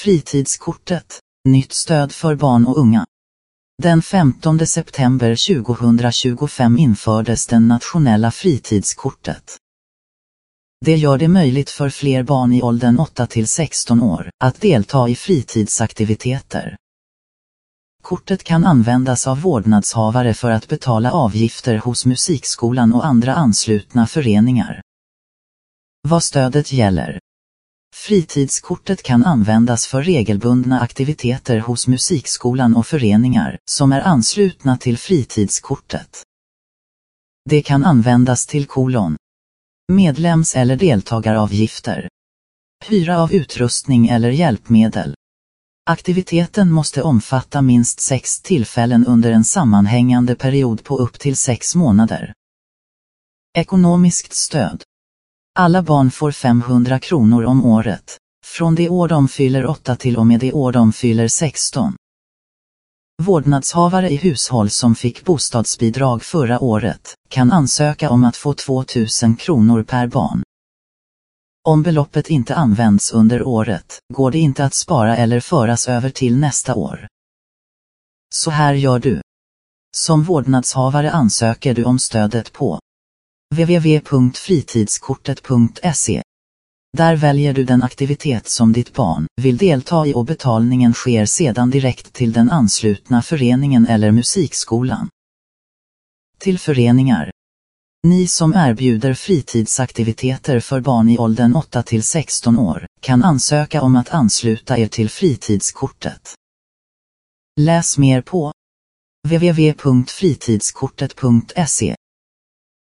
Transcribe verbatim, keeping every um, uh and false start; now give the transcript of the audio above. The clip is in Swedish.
Fritidskortet, nytt stöd för barn och unga. Den femtonde september tjugohundratjugofem infördes det nationella fritidskortet. Det gör det möjligt för fler barn i åldern åtta till sexton år att delta i fritidsaktiviteter. Kortet kan användas av vårdnadshavare för att betala avgifter hos musikskolan och andra anslutna föreningar. Vad stödet gäller. Fritidskortet kan användas för regelbundna aktiviteter hos musikskolan och föreningar som är anslutna till fritidskortet. Det kan användas till kolon. Medlems- eller deltagaravgifter. Hyra av utrustning eller hjälpmedel. Aktiviteten måste omfatta minst sex tillfällen under en sammanhängande period på upp till sex månader. Ekonomiskt stöd. Alla barn får femhundra kronor om året, från det år de fyller åtta till och med det år de fyller sexton. Vårdnadshavare i hushåll som fick bostadsbidrag förra året kan ansöka om att få tvåtusen kronor per barn. Om beloppet inte används under året, går det inte att spara eller föras över till nästa år. Så här gör du. Som vårdnadshavare ansöker du om stödet på w w w punkt fritidskortet punkt se. Där väljer du den aktivitet som ditt barn vill delta i och betalningen sker sedan direkt till den anslutna föreningen eller musikskolan. Till föreningar. Ni som erbjuder fritidsaktiviteter för barn i åldern åtta till sexton år kan ansöka om att ansluta er till fritidskortet. Läs mer på w w w punkt fritidskortet punkt se.